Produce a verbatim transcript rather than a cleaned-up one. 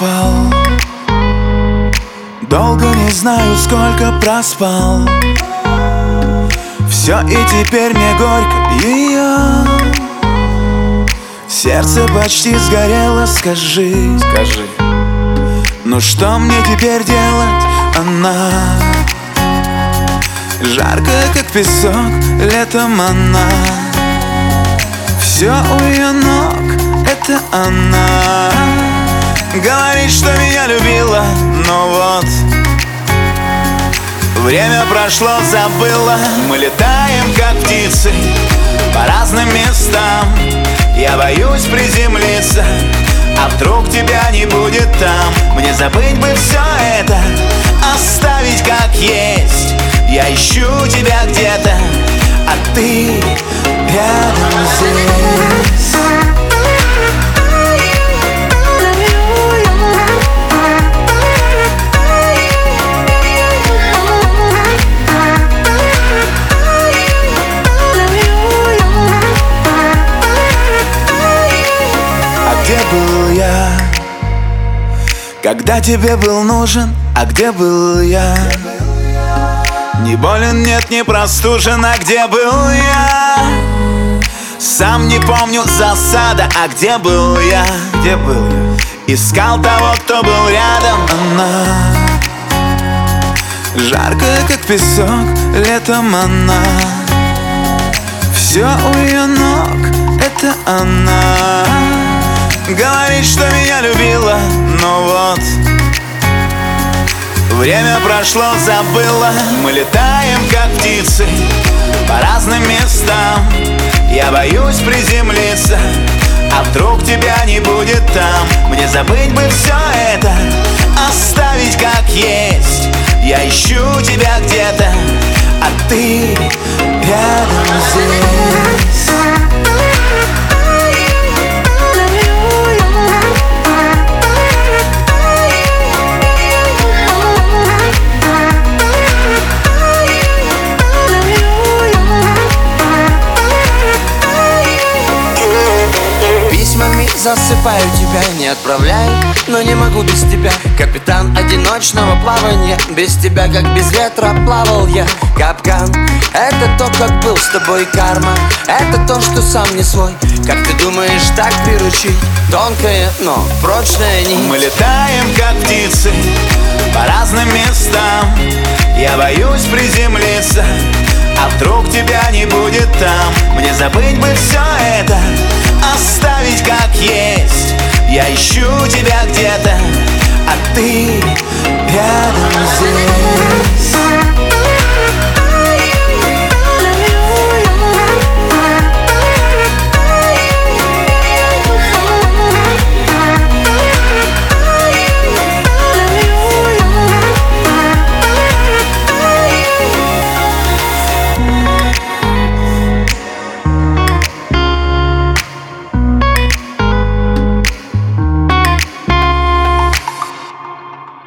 спал. Долго не знаю, сколько проспал. Все, и теперь мне горько ее. Сердце почти сгорело, скажи, Скажи, ну что мне теперь делать, она? Жаркая, как песок, летом она. Все у ее ног, это она. Говорит, что меня любила, но вот время прошло, забыла. Мы летаем, как птицы, по разным местам. Я боюсь приземлиться, а вдруг тебя не будет там. Мне забыть бы все это, оставить как есть. Я ищу тебя где-то, а ты рядом здесь. Где был я, когда тебе был нужен? А где был я? Не болен, нет, не простужен. А где был я? Сам не помню, засада. А где был я? где был я? Искал того, кто был рядом. Она жаркая, как песок, летом она. Все у ее ног, это она. Говорит, что меня любила, но вот время прошло, забыла. Мы летаем, как птицы, по разным местам. Я боюсь приземлиться, а вдруг тебя не будет там. Мне забыть бы все это, оставить как есть. Я ищу тебя где-то, а ты рядом здесь. Засыпаю тебя, не отправляю, но не могу без тебя. Капитан одиночного плавания, без тебя, как без ветра, плавал я. Капкан, это то, как был с тобой карма. Это то, что сам не свой. Как ты думаешь, так приручить? Тонкая, но прочная нить. Мы летаем, как птицы, по разным местам. Я боюсь приземлиться, а вдруг тебя не будет там. Мне забыть бы все это, оставить как есть. Я ищу тебя где-то, а ты